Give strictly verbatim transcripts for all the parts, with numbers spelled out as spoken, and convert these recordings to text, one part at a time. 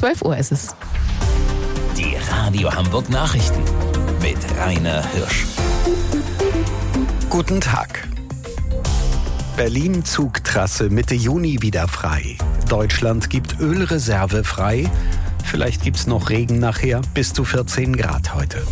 zwölf Uhr ist es. Die Radio Hamburg Nachrichten mit Rainer Hirsch. Guten Tag. Berlin-Zugtrasse Mitte Juni wieder frei. Deutschland gibt Ölreserve frei. Vielleicht gibt's noch Regen nachher, bis zu vierzehn Grad heute.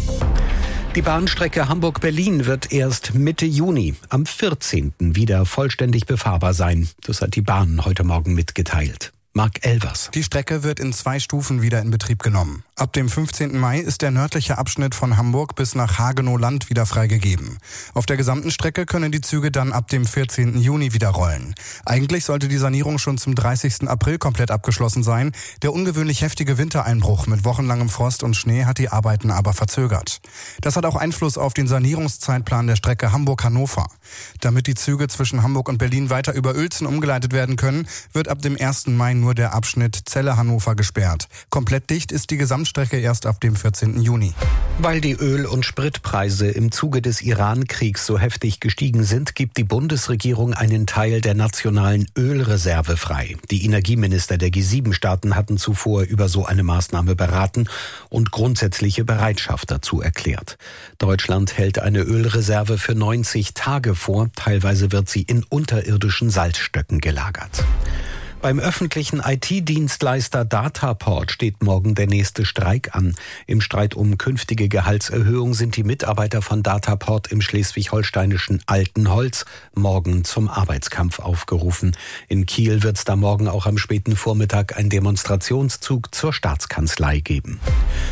Die Bahnstrecke Hamburg-Berlin wird erst Mitte Juni, am vierzehnten wieder vollständig befahrbar sein. Das hat die Bahn heute Morgen mitgeteilt. Marc Elvers. Die Strecke wird in zwei Stufen wieder in Betrieb genommen. Ab dem fünfzehnten Mai ist der nördliche Abschnitt von Hamburg bis nach Hagenow-Land wieder freigegeben. Auf der gesamten Strecke können die Züge dann ab dem vierzehnten Juni wieder rollen. Eigentlich sollte die Sanierung schon zum dreißigsten April komplett abgeschlossen sein. Der ungewöhnlich heftige Wintereinbruch mit wochenlangem Frost und Schnee hat die Arbeiten aber verzögert. Das hat auch Einfluss auf den Sanierungszeitplan der Strecke Hamburg-Hannover. Damit die Züge zwischen Hamburg und Berlin weiter über Uelzen umgeleitet werden können, wird ab dem ersten Mai nur der Abschnitt Celle-Hannover gesperrt. Komplett dicht ist die Gesamtstrecke erst ab dem vierzehnten Juni. Weil die Öl- und Spritpreise im Zuge des Iran-Kriegs so heftig gestiegen sind, gibt die Bundesregierung einen Teil der nationalen Ölreserve frei. Die Energieminister der G sieben Staaten hatten zuvor über so eine Maßnahme beraten und grundsätzliche Bereitschaft dazu erklärt. Deutschland hält eine Ölreserve für neunzig Tage vor. Teilweise wird sie in unterirdischen Salzstöcken gelagert. Beim öffentlichen I T-Dienstleister Dataport steht morgen der nächste Streik an. Im Streit um künftige Gehaltserhöhung sind die Mitarbeiter von Dataport im schleswig-holsteinischen Altenholz morgen zum Arbeitskampf aufgerufen. In Kiel wird es da morgen auch am späten Vormittag einen Demonstrationszug zur Staatskanzlei geben.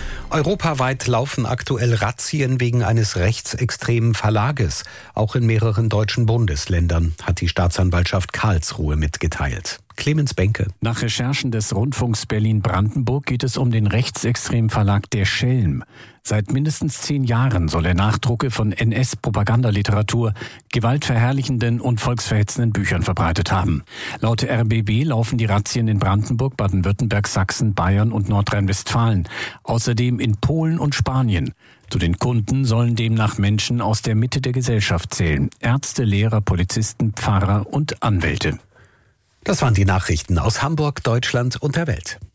Europaweit laufen aktuell Razzien wegen eines rechtsextremen Verlages. Auch in mehreren deutschen Bundesländern, hat die Staatsanwaltschaft Karlsruhe mitgeteilt. Clemens Benke. Nach Recherchen des Rundfunks Berlin-Brandenburg geht es um den rechtsextremen Verlag Der Schelm. Seit mindestens zehn Jahren soll er Nachdrucke von N S-Propagandaliteratur, gewaltverherrlichenden und volksverhetzenden Büchern verbreitet haben. Laut R B B laufen die Razzien in Brandenburg, Baden-Württemberg, Sachsen, Bayern und Nordrhein-Westfalen. Außerdem in Polen und Spanien. Zu den Kunden sollen demnach Menschen aus der Mitte der Gesellschaft zählen. Ärzte, Lehrer, Polizisten, Pfarrer und Anwälte. Das waren die Nachrichten aus Hamburg, Deutschland und der Welt.